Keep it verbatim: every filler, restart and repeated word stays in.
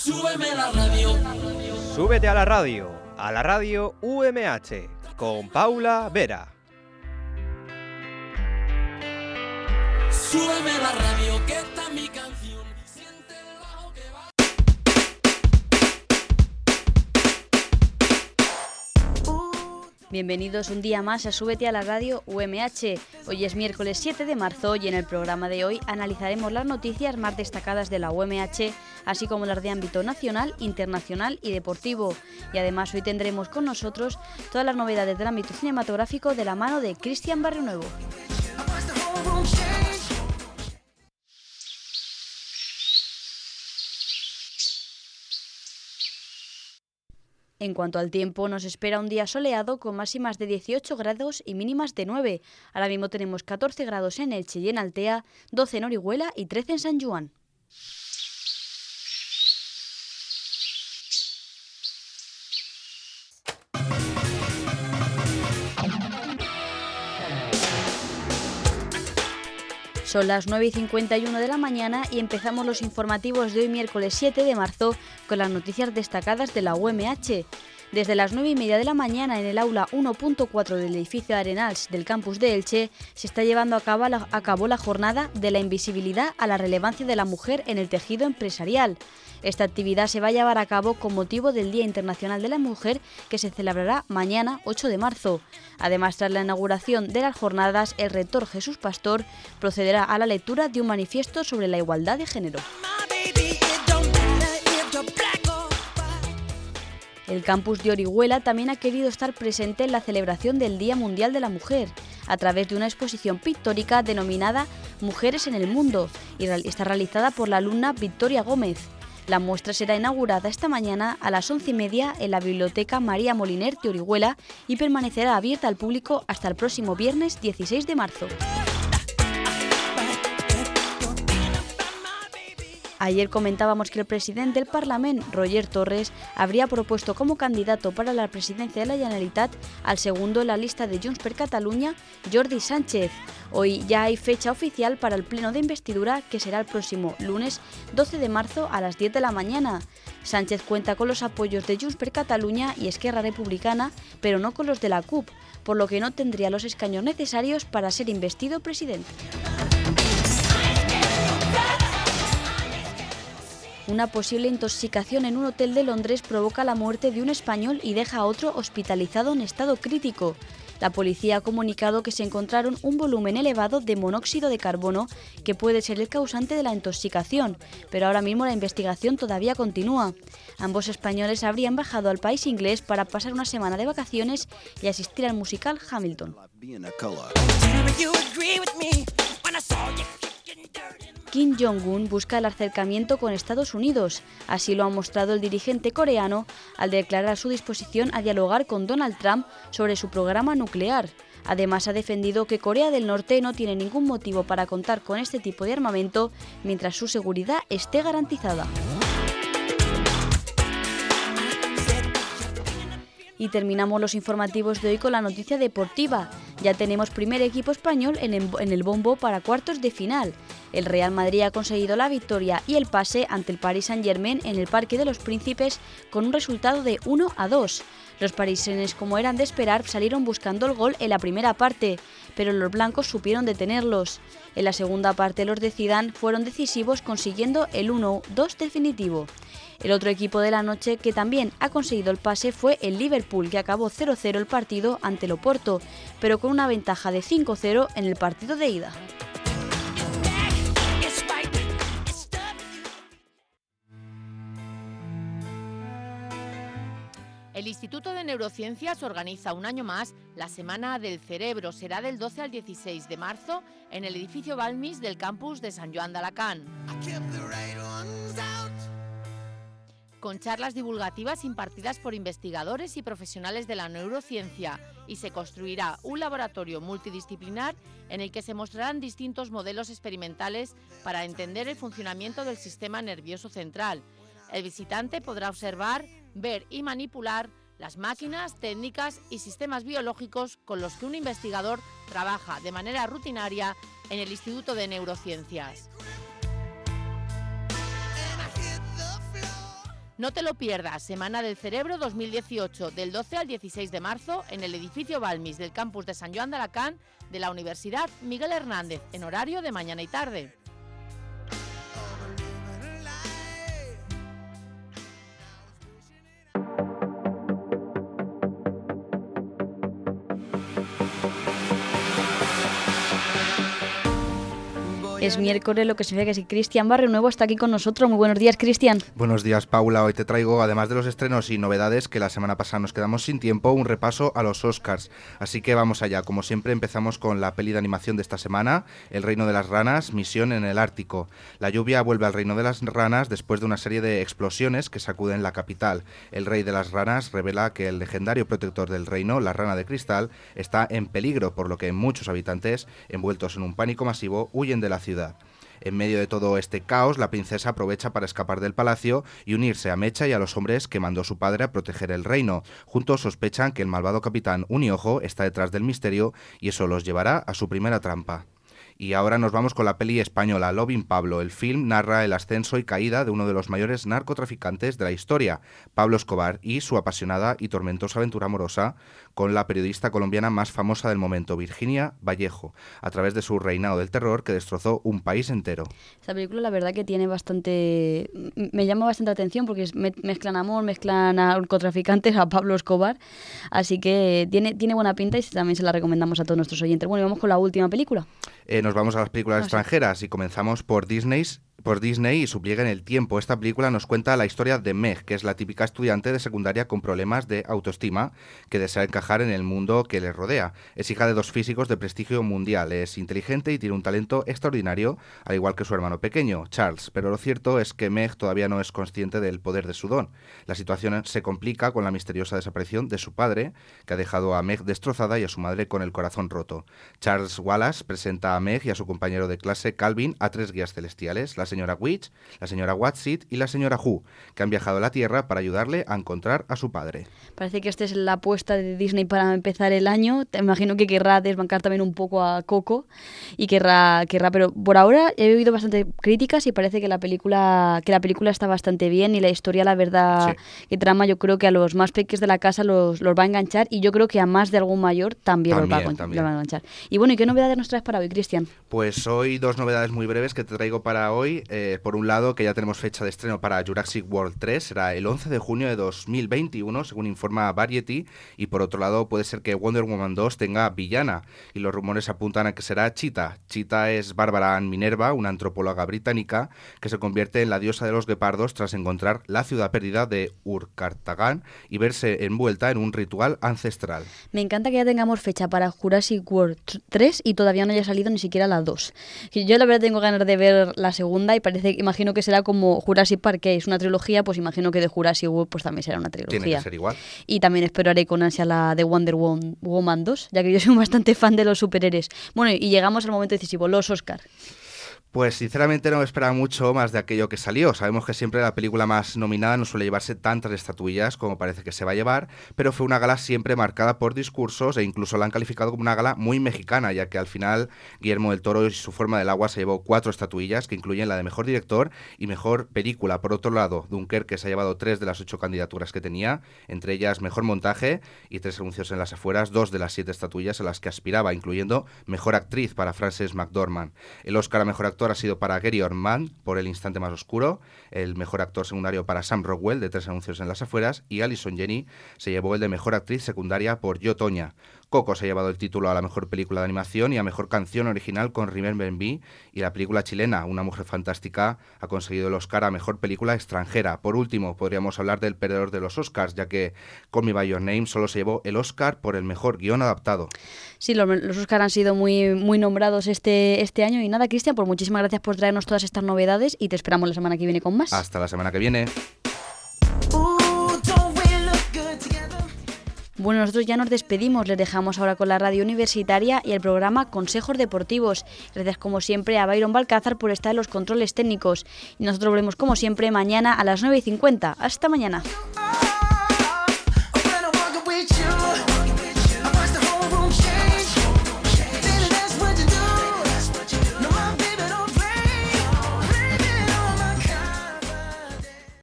Súbeme la radio. Súbete a la radio, a la radio U M H, con Paula Vera. Súbeme la radio, que esta es mi canción. Siente el bajo que va. Bienvenidos un día más a Súbete a la radio U M H. Hoy es miércoles siete de marzo y en el programa de hoy analizaremos las noticias más destacadas de la U M H, así como las de ámbito nacional, internacional y deportivo. Y además hoy tendremos con nosotros todas las novedades del ámbito cinematográfico de la mano de Cristian Barrionuevo. En cuanto al tiempo, nos espera un día soleado con máximas de dieciocho grados y mínimas de nueve. Ahora mismo tenemos catorce grados en Elche y en Altea, doce en Orihuela y trece en San Juan. Son las nueve y cincuenta y uno de la mañana y empezamos los informativos de hoy miércoles siete de marzo con las noticias destacadas de la U M H. Desde las nueve y media de la mañana en el aula uno punto cuatro del edificio Arenals del campus de Elche se está llevando a cabo, la, a cabo la jornada de la invisibilidad a la relevancia de la mujer en el tejido empresarial. Esta actividad se va a llevar a cabo con motivo del Día Internacional de la Mujer, que se celebrará mañana ocho de marzo. Además, tras la inauguración de las jornadas, el rector Jesús Pastor procederá a la lectura de un manifiesto sobre la igualdad de género. El campus de Orihuela también ha querido estar presente en la celebración del Día Mundial de la Mujer, a través de una exposición pictórica denominada Mujeres en el Mundo, y está realizada por la alumna Victoria Gómez. La muestra será inaugurada esta mañana a las once y media en la Biblioteca María Moliner de Orihuela y permanecerá abierta al público hasta el próximo viernes dieciséis de marzo. Ayer comentábamos que el presidente del Parlamento, Roger Torres, habría propuesto como candidato para la presidencia de la Generalitat al segundo en la lista de Junts per Catalunya, Jordi Sánchez. Hoy ya hay fecha oficial para el pleno de investidura, que será el próximo lunes doce de marzo a las diez de la mañana. Sánchez cuenta con los apoyos de Junts per Catalunya y Esquerra Republicana, pero no con los de la C U P, por lo que no tendría los escaños necesarios para ser investido presidente. Una posible intoxicación en un hotel de Londres provoca la muerte de un español y deja a otro hospitalizado en estado crítico. La policía ha comunicado que se encontraron un volumen elevado de monóxido de carbono que puede ser el causante de la intoxicación, pero ahora mismo la investigación todavía continúa. Ambos españoles habrían viajado al país inglés para pasar una semana de vacaciones y asistir al musical Hamilton. Kim Jong-un busca el acercamiento con Estados Unidos. Así lo ha mostrado el dirigente coreano al declarar su disposición a dialogar con Donald Trump sobre su programa nuclear. Además, ha defendido que Corea del Norte no tiene ningún motivo para contar con este tipo de armamento mientras su seguridad esté garantizada. Y terminamos los informativos de hoy con la noticia deportiva. Ya tenemos primer equipo español en el bombo para cuartos de final. El Real Madrid ha conseguido la victoria y el pase ante el Paris Saint-Germain en el Parque de los Príncipes con un resultado de uno a dos. Los pariseños, como eran de esperar, salieron buscando el gol en la primera parte, pero los blancos supieron detenerlos. En la segunda parte los de Zidane fueron decisivos consiguiendo el uno dos definitivo. El otro equipo de la noche que también ha conseguido el pase fue el Liverpool, que acabó cero cero el partido ante el Oporto, pero con una ventaja de cinco cero en el partido de ida. El Instituto de Neurociencias organiza un año más la Semana del Cerebro. Será del doce al dieciséis de marzo en el edificio Balmis del campus de Sant Joan d'Alacant, con charlas divulgativas impartidas por investigadores y profesionales de la neurociencia, y se construirá un laboratorio multidisciplinar en el que se mostrarán distintos modelos experimentales para entender el funcionamiento del sistema nervioso central. El visitante podrá observar, ver y manipular las máquinas, técnicas y sistemas biológicos con los que un investigador trabaja de manera rutinaria en el Instituto de Neurociencias. No te lo pierdas, Semana del Cerebro dos mil dieciocho, del doce al dieciséis de marzo, en el edificio Balmis del campus de San Joan de Alacant de la Universidad Miguel Hernández, en horario de mañana y tarde. Es miércoles, lo que significa que si Cristian Barrio Nuevo está aquí con nosotros. Muy buenos días, Cristian. Buenos días, Paula. Hoy te traigo, además de los estrenos y novedades que la semana pasada nos quedamos sin tiempo, un repaso a los Oscars. Así que vamos allá. Como siempre, empezamos con la peli de animación de esta semana, El reino de las ranas, Misión en el Ártico. La lluvia vuelve al reino de las ranas después de una serie de explosiones que sacuden la capital. El rey de las ranas revela que el legendario protector del reino, la rana de cristal, está en peligro, por lo que muchos habitantes, envueltos en un pánico masivo, huyen de la ciudad. En medio de todo este caos, la princesa aprovecha para escapar del palacio y unirse a Mecha y a los hombres que mandó su padre a proteger el reino. Juntos sospechan que el malvado capitán Uniojo está detrás del misterio y eso los llevará a su primera trampa. Y ahora nos vamos con la peli española Loving Pablo. El film narra el ascenso y caída de uno de los mayores narcotraficantes de la historia, Pablo Escobar, y su apasionada y tormentosa aventura amorosa con la periodista colombiana más famosa del momento, Virginia Vallejo, a través de su reinado del terror que destrozó un país entero. Esta película la verdad que tiene bastante... me llama bastante atención porque mezclan amor, mezclan a narcotraficantes, a Pablo Escobar, así que tiene, tiene buena pinta y también se la recomendamos a todos nuestros oyentes. Bueno, y vamos con la última película. Eh, nos vamos a las películas no, extranjeras sí. y comenzamos por Disney. Por Disney y su pliegue en el tiempo. Esta película nos cuenta la historia de Meg, que es la típica estudiante de secundaria con problemas de autoestima que desea encajar en el mundo que le rodea. Es hija de dos físicos de prestigio mundial, es inteligente y tiene un talento extraordinario, al igual que su hermano pequeño, Charles. Pero lo cierto es que Meg todavía no es consciente del poder de su don. La situación se complica con la misteriosa desaparición de su padre, que ha dejado a Meg destrozada y a su madre con el corazón roto. Charles Wallace presenta a Meg y a su compañero de clase, Calvin, a tres guías celestiales, la señora Witch, la señora Watsit y la señora Who, que han viajado a la Tierra para ayudarle a encontrar a su padre. Parece que esta es la apuesta de Disney para empezar el año. Te imagino que querrá desbancar también un poco a Coco y querrá, querrá, pero por ahora he oído bastante críticas y parece que la película que la película está bastante bien y la historia, la verdad, sí. que trama, yo creo que a los más pequeños de la casa los, los va a enganchar y yo creo que a más de algún mayor también, también, los, va a, también. Los va a enganchar. Y bueno, ¿y qué novedades nos traes para hoy, Cristian? Pues hoy dos novedades muy breves que te traigo para hoy. Eh, por un lado, que ya tenemos fecha de estreno para Jurassic World tres, será el once de junio de dos mil veintiuno, según informa Variety, y por otro lado puede ser que Wonder Woman dos tenga villana, y los rumores apuntan a que será Cheetah. Cheetah es Bárbara Ann Minerva, una antropóloga británica que se convierte en la diosa de los guepardos tras encontrar la ciudad perdida de Ur-Cartagan y verse envuelta en un ritual ancestral. Me encanta que ya tengamos fecha para Jurassic World tres y todavía no haya salido ni siquiera la dos. Yo la verdad tengo ganas de ver la segunda y parece, imagino que será como Jurassic Park, que es una trilogía, pues imagino que de Jurassic World pues también será una trilogía. Tiene que ser igual. Y también esperaré con ansia la de Wonder Woman dos, ya que yo soy bastante fan de los superhéroes. Bueno, y llegamos al momento decisivo, los Oscar. Pues sinceramente no me esperaba mucho más de aquello que salió. Sabemos que siempre la película más nominada no suele llevarse tantas estatuillas como parece que se va a llevar, pero fue una gala siempre marcada por discursos e incluso la han calificado como una gala muy mexicana, ya que al final Guillermo del Toro y su forma del agua se llevó cuatro estatuillas que incluyen la de mejor director y mejor película. Por otro lado, Dunkerque se ha llevado tres de las ocho candidaturas que tenía, entre ellas mejor montaje y tres anuncios en las afueras, dos de las siete estatuillas a las que aspiraba, incluyendo mejor actriz para Frances McDormand. El Oscar a mejor actor ha sido para Gary Oldman por El instante más oscuro, el mejor actor secundario para Sam Rockwell de tres anuncios en las afueras y Allison Janney se llevó el de mejor actriz secundaria por Yo, Tonya. Coco se ha llevado el título a la mejor película de animación y a mejor canción original con Remember Me, y la película chilena Una mujer fantástica ha conseguido el Oscar a mejor película extranjera. Por último, podríamos hablar del perdedor de los Oscars, ya que Call Me By Your Name solo se llevó el Oscar por el mejor guión adaptado. Sí, los, los Oscars han sido muy, muy nombrados este, este año y nada, Cristian, pues muchísimas gracias por traernos todas estas novedades y te esperamos la semana que viene con más. Hasta la semana que viene. Bueno, nosotros ya nos despedimos, les dejamos ahora con la radio universitaria y el programa Consejos Deportivos. Gracias como siempre a Byron Balcázar por estar en los controles técnicos. Y nosotros volvemos como siempre mañana a las nueve y cincuenta. Hasta mañana.